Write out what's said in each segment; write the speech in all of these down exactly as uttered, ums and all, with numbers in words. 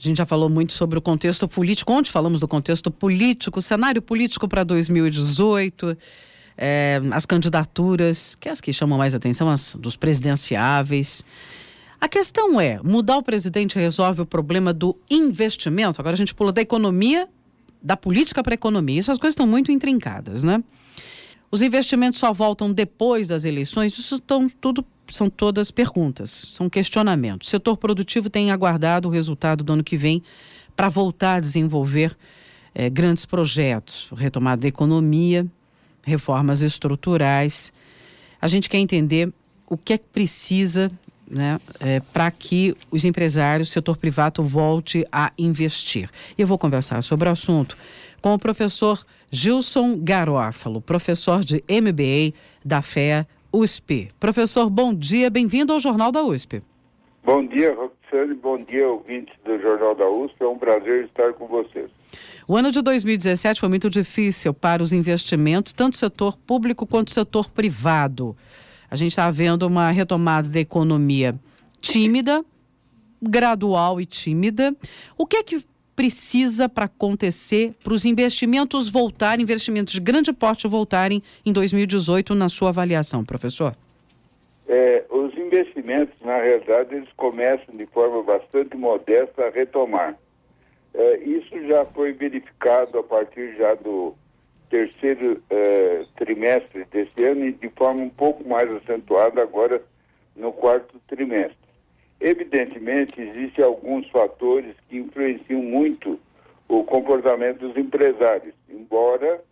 A gente já falou muito sobre o contexto político. Ontem falamos do contexto político, o cenário político para dois mil e dezoito, é, as candidaturas, que é as que chamam mais atenção, as dos presidenciáveis. A questão é, mudar o presidente resolve o problema do investimento? Agora a gente pula da economia, da política para a economia. Essas coisas estão muito intrincadas, né? Os investimentos só voltam depois das eleições? Isso estão, tudo, são todas perguntas, são questionamentos. O setor produtivo tem aguardado o resultado do ano que vem para voltar a desenvolver eh, grandes projetos, retomada da economia, reformas estruturais. A gente quer entender o que é que precisa, né, é, para que os empresários, o setor privado, volte a investir. E eu vou conversar sobre o assunto com o professor Gilson Garófalo, professor de M B A da F E A U S P. Professor, bom dia, bem-vindo ao Jornal da U S P. Bom dia, Roxane, bom dia, ouvintes do Jornal da U S P, é um prazer estar com vocês. O ano de dois mil e dezessete foi muito difícil para os investimentos, tanto setor público quanto setor privado. A gente está vendo uma retomada da economia tímida, gradual e tímida. O que é que precisa para acontecer para os investimentos voltarem, investimentos de grande porte voltarem em dois mil e dezoito, na sua avaliação, professor? É, os investimentos, na realidade, eles começam de forma bastante modesta a retomar. É, isso já foi verificado a partir já do terceiro eh, trimestre deste ano e de forma um pouco mais acentuada agora no quarto trimestre. Evidentemente, existem alguns fatores que influenciam muito o comportamento dos empresários, embora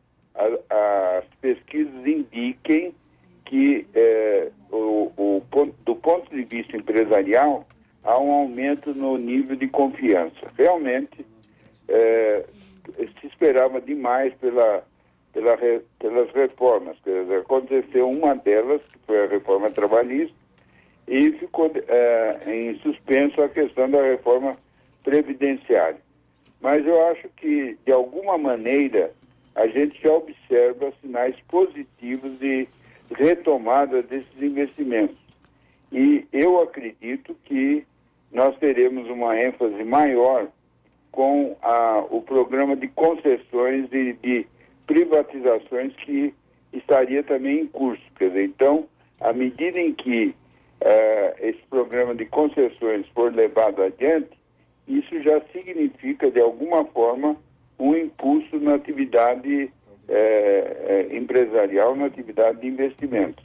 a, as pesquisas indiquem que eh, o, o, do ponto de vista empresarial há um aumento no nível de confiança. Realmente, eh, se esperava demais pela Pela, pelas reformas. Quer dizer, aconteceu uma delas, que foi a reforma trabalhista, e ficou é, em suspenso a questão da reforma previdenciária. Mas eu acho que, de alguma maneira, a gente já observa sinais positivos de retomada desses investimentos. E eu acredito que nós teremos uma ênfase maior com a, o programa de concessões de, de privatizações que estaria também em curso. Quer dizer, então, à medida em que uh, esse programa de concessões for levado adiante, isso já significa, de alguma forma, um impulso na atividade eh, empresarial, na atividade de investimentos.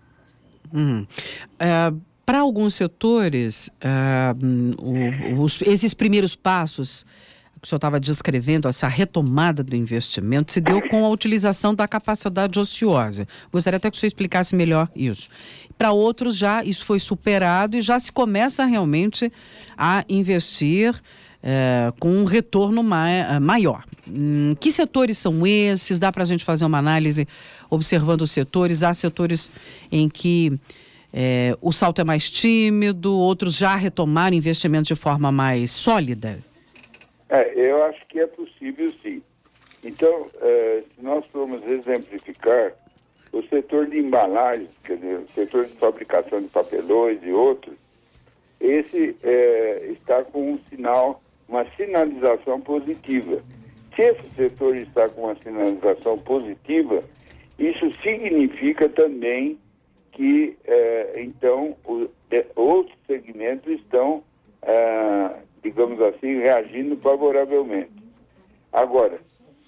Hum. Uh, para alguns setores, uh, o, os, esses primeiros passos que o senhor estava descrevendo, essa retomada do investimento, se deu com a utilização da capacidade ociosa. Gostaria até que o senhor explicasse melhor isso. Para outros, já isso foi superado e já se começa realmente a investir é, com um retorno mai, maior. Hum, que setores são esses? Dá para a gente fazer uma análise observando os setores? Há setores em que é, o salto é mais tímido, outros já retomaram investimentos de forma mais sólida? É, eu acho que é possível, sim. Então, eh, se nós formos exemplificar, o setor de embalagens, quer dizer, o setor de fabricação de papelões e outros, esse eh, está com um sinal, uma sinalização positiva. Se esse setor está com uma sinalização positiva, isso significa também que, eh, então, o, eh, outros segmentos estão ah, digamos assim, reagindo favoravelmente. Agora,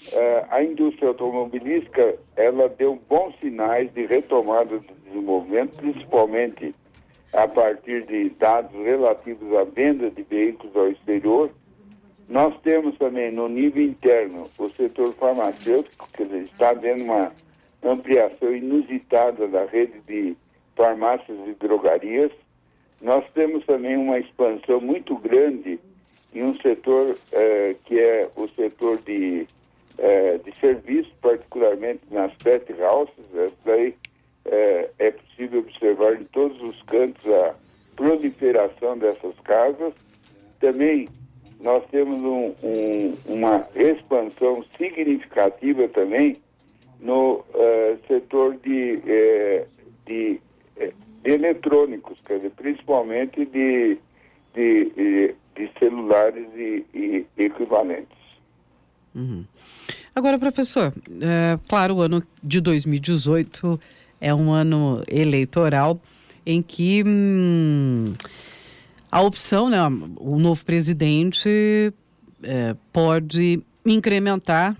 a indústria automobilística, ela deu bons sinais de retomada do desenvolvimento, principalmente a partir de dados relativos à venda de veículos ao exterior. Nós temos também, no nível interno, o setor farmacêutico, que está havendo uma ampliação inusitada da rede de farmácias e drogarias. Nós temos também uma expansão muito grande em um setor eh, que é o setor de, eh, de serviços, particularmente nas pet houses. Essa daí eh, é possível observar em todos os cantos a proliferação dessas casas. Também nós temos um, um, uma expansão significativa também no eh, setor de, eh, de de eletrônicos, quer dizer, principalmente de, de, de de celulares e, e equivalentes. Uhum. Agora, professor, é, claro, o ano de dois mil e dezoito é um ano eleitoral em que hum, a opção, né, o novo presidente é, pode incrementar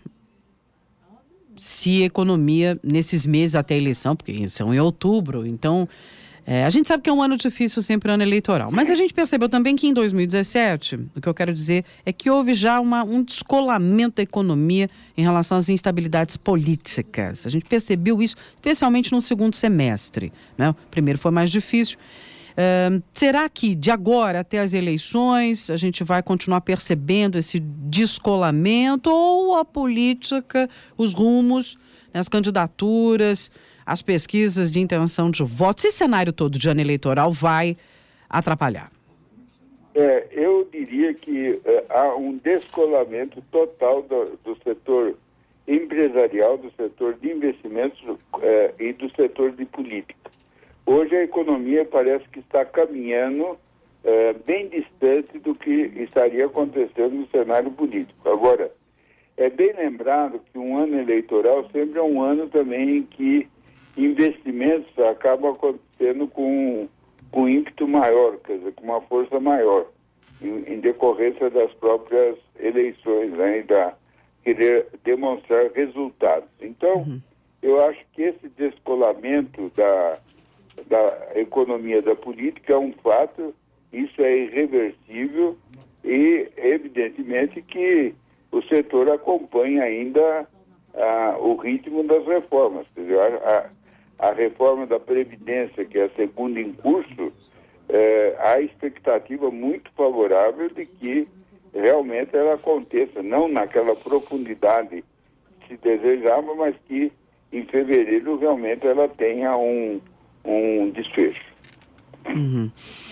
se a economia nesses meses até a eleição, porque são em outubro, então é, a gente sabe que é um ano difícil sempre, ano eleitoral, mas a gente percebeu também que em dois mil e dezessete, o que eu quero dizer é que houve já uma, um descolamento da economia em relação às instabilidades políticas. A gente percebeu isso especialmente no segundo semestre, né? O primeiro foi mais difícil. Uh, será que de agora até as eleições a gente vai continuar percebendo esse descolamento, ou a política, os rumos, né, as candidaturas, as pesquisas de intenção de voto, esse cenário todo de ano eleitoral vai atrapalhar? É, eu diria que é, há um descolamento total do, do setor empresarial, do setor de investimentos é, e do setor de política. Hoje a economia parece que está caminhando é, bem distante do que estaria acontecendo no cenário político. Agora, é bem lembrado que um ano eleitoral sempre é um ano também em que investimentos acabam acontecendo com, com ímpeto maior, quer dizer, com uma força maior, em, em decorrência das próprias eleições, né, e da querer demonstrar resultados. Então, uhum. eu acho que esse descolamento da, da economia da política é um fato, isso é irreversível e, evidentemente, que o setor acompanha ainda ah, o ritmo das reformas. Quer dizer, a, a reforma da Previdência, que é a segunda em curso, eh, há expectativa muito favorável de que realmente ela aconteça, não naquela profundidade que se desejava, mas que em fevereiro realmente ela tenha um, um desfecho. Uhum.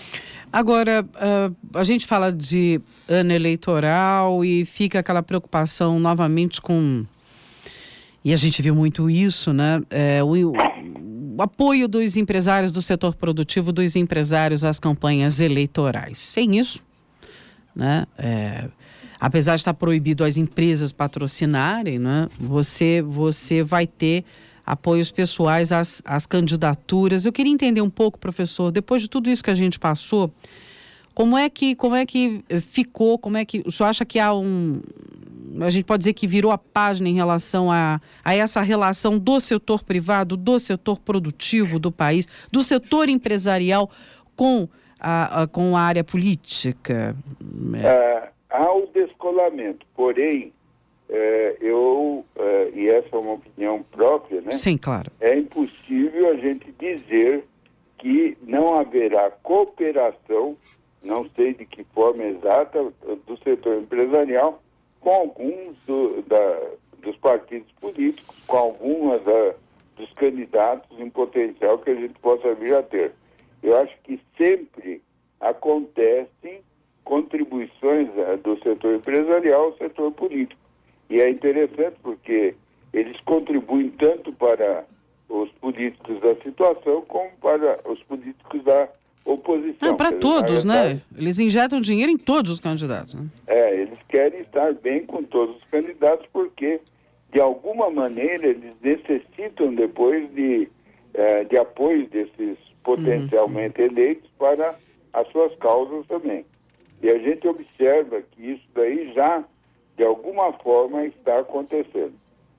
Agora, uh, a gente fala de ano eleitoral e fica aquela preocupação novamente com... E a gente viu muito isso, né? É, o, o apoio dos empresários do setor produtivo, dos empresários às campanhas eleitorais. Sem isso, né? É, apesar de estar proibido as empresas patrocinarem, né? Você, você vai ter apoios pessoais às, às candidaturas. Eu queria entender um pouco, professor, depois de tudo isso que a gente passou, como é que, como é que ficou, como é que... O senhor acha que há um... A gente pode dizer que virou a página em relação a, a essa relação do setor privado, do setor produtivo do país, do setor empresarial com a, a, com a área política? É, há o descolamento, porém, é, eu, é, e essa é uma opinião própria, né? Sim, claro. É impossível a gente dizer que não haverá cooperação, não sei de que forma exata, do setor empresarial com alguns do, da, dos partidos políticos, com algumas da, dos candidatos em potencial que a gente possa vir a ter. Eu acho que sempre acontecem contribuições uh, do setor empresarial ao setor político. E é interessante porque eles contribuem tanto para os políticos da situação como para os políticos da oposição. Ah, para todos, né? Eles injetam dinheiro em todos os candidatos. Né? É, eles querem estar bem com todos os candidatos porque, de alguma maneira, eles necessitam depois de, eh, de apoio desses potencialmente uhum. eleitos para as suas causas também. E a gente observa que isso daí já, de alguma forma, está acontecendo.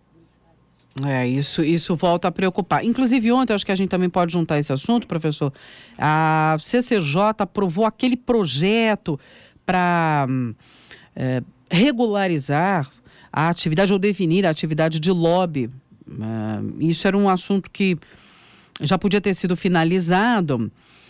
É, isso, isso volta a preocupar. Inclusive, ontem, acho que a gente também pode juntar esse assunto, professor. A C C J aprovou aquele projeto para é, regularizar a atividade ou definir a atividade de lobby. É, isso era um assunto que já podia ter sido finalizado,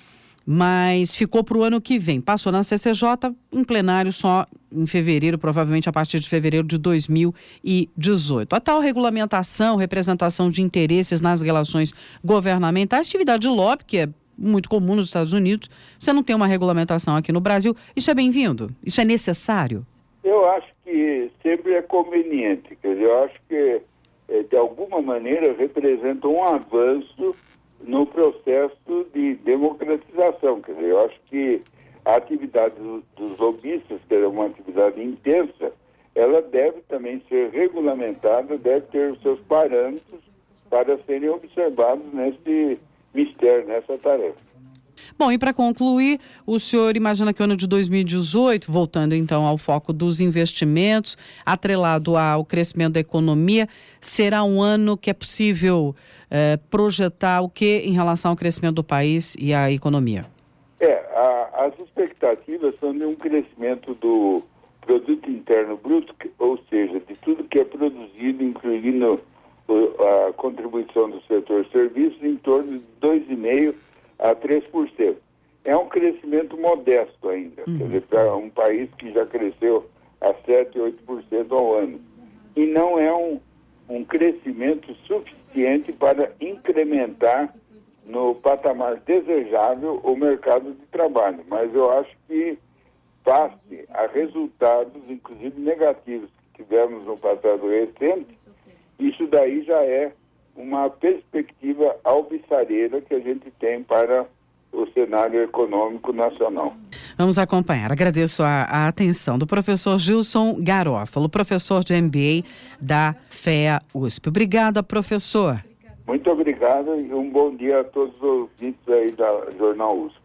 mas ficou para o ano que vem. Passou na C C J, em plenário só em fevereiro, provavelmente a partir de fevereiro de dois mil e dezoito. A tal regulamentação, representação de interesses nas relações governamentais, atividade de lobby, que é muito comum nos Estados Unidos, você não tem uma regulamentação aqui no Brasil. Isso é bem-vindo? Isso é necessário? Eu acho que sempre é conveniente. Quer dizer, eu acho que, de alguma maneira, representa um avanço no processo de democratização. Quer dizer, eu acho que A atividade do, dos lobistas, que é uma atividade intensa, ela deve também ser regulamentada, deve ter os seus parâmetros para serem observados nesse mistério, nessa tarefa. Bom, e para concluir, o senhor imagina que o ano de dois mil e dezoito, voltando então ao foco dos investimentos, atrelado ao crescimento da economia, será um ano que é possível eh, projetar o que em relação ao crescimento do país e à economia? É, a, as expectativas são de um crescimento do produto interno bruto, ou seja, de tudo que é produzido, incluindo a contribuição do setor serviços, em torno de dois vírgula cinco por cento a três por cento. É um crescimento modesto ainda, uhum. Quer dizer, para um país que já cresceu a sete, oito por cento ao ano. E não é um, um crescimento suficiente para incrementar no patamar desejável o mercado de trabalho. Mas eu acho que, face a resultados, inclusive negativos, que tivemos no passado recente, isso daí já é uma perspectiva alvissareira que a gente tem para o cenário econômico nacional. Vamos acompanhar. Agradeço a, a atenção do professor Gilson Garófalo, professor de M B A da F E A U S P. Obrigada, professor. Muito obrigado e um bom dia a todos os ouvintes aí da Jornal U S P.